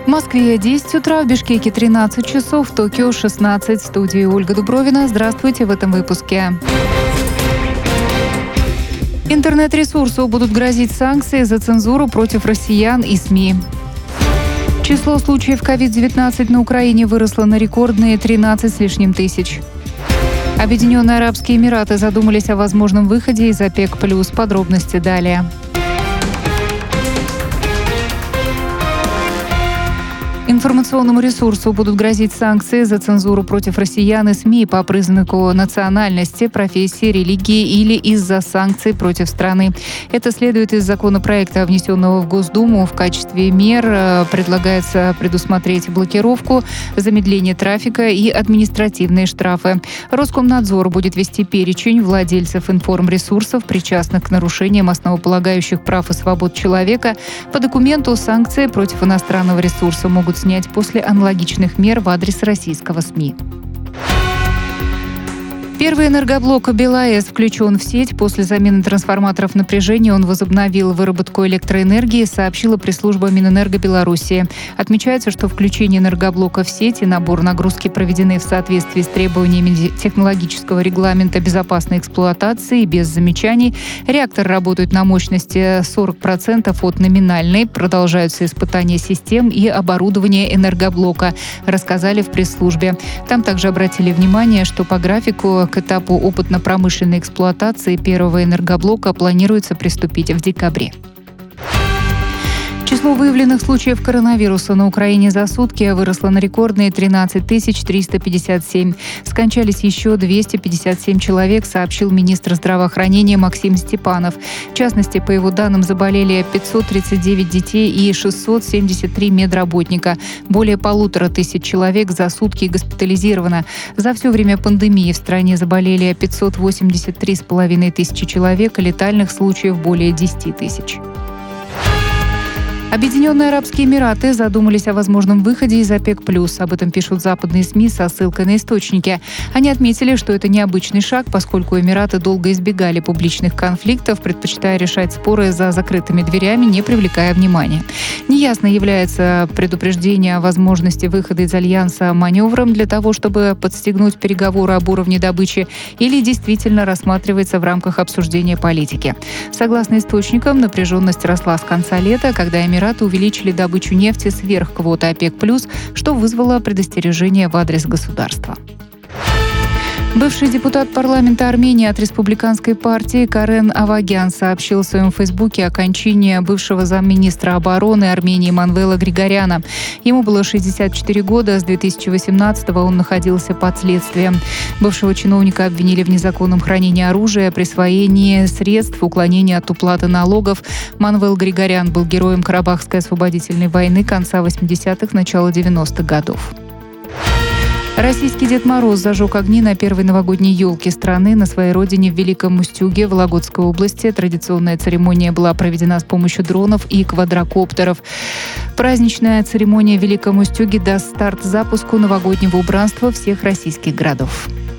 В Москве 10 утра, в Бишкеке 13 часов, в Токио 16. В студии Ольга Дубровина. Здравствуйте в этом выпуске. Интернет-ресурсу будут грозить санкции за цензуру против россиян и СМИ. Число случаев COVID-19 на Украине выросло на рекордные 13 с лишним тысяч. Объединенные Арабские Эмираты задумались о возможном выходе из ОПЕК+. Подробности далее. Информационному ресурсу будут грозить санкции за цензуру против россиян и СМИ по признаку национальности, профессии, религии или из-за санкций против страны. Это следует из законопроекта, внесенного в Госдуму. В качестве мер предлагается предусмотреть блокировку, замедление трафика и административные штрафы. Роскомнадзор будет вести перечень владельцев информресурсов, причастных к нарушениям основополагающих прав и свобод человека. По документу санкции против иностранного ресурса могут снять после аналогичных мер в адрес российского СМИ. Первый энергоблок БелАЭС включен в сеть. После замены трансформаторов напряжения он возобновил выработку электроэнергии, сообщила пресс-служба Минэнерго Беларуси. Отмечается, что включение энергоблока в сеть и набор нагрузки проведены в соответствии с требованиями технологического регламента безопасной эксплуатации без замечаний. Реактор работает на мощности 40% от номинальной. Продолжаются испытания систем и оборудования энергоблока, рассказали в пресс-службе. Там также обратили внимание, что по графику к этапу опытно-промышленной эксплуатации первого энергоблока планируется приступить в декабре. Число выявленных случаев коронавируса на Украине за сутки выросло на рекордные 13 357. Скончались еще 257 человек, сообщил министр здравоохранения Максим Степанов. В частности, по его данным, заболели 539 детей и 673 медработника. Более 1500 человек за сутки госпитализировано. За все время пандемии в стране заболели 583,5 тысячи человек, а летальных случаев более 10 тысяч. Объединенные Арабские Эмираты задумались о возможном выходе из ОПЕК+. Об этом пишут западные СМИ со ссылкой на источники. Они отметили, что это необычный шаг, поскольку Эмираты долго избегали публичных конфликтов, предпочитая решать споры за закрытыми дверями, не привлекая внимания. Неясно, является предупреждение о возможности выхода из альянса маневром для того, чтобы подстегнуть переговоры об уровне добычи, или действительно рассматривается в рамках обсуждения политики. Согласно источникам, напряженность росла с конца лета, когда Эмираты увеличили добычу нефти сверх квоты ОПЕК+, что вызвало предостережение в адрес государства. Бывший депутат парламента Армении от республиканской партии Карен Авагян сообщил в своем фейсбуке о кончине бывшего замминистра обороны Армении Манвела Григоряна. Ему было 64 года, с 2018-го он находился под следствием. Бывшего чиновника обвинили в незаконном хранении оружия, присвоении средств, уклонении от уплаты налогов. Манвел Григорян был героем Карабахской освободительной войны конца 80-х, начала 90-х годов. Российский Дед Мороз зажег огни на первой новогодней елке страны на своей родине в Великом Устюге, Вологодской области. Традиционная церемония была проведена с помощью дронов и квадрокоптеров. Праздничная церемония в Великом Устюге даст старт запуску новогоднего убранства всех российских городов.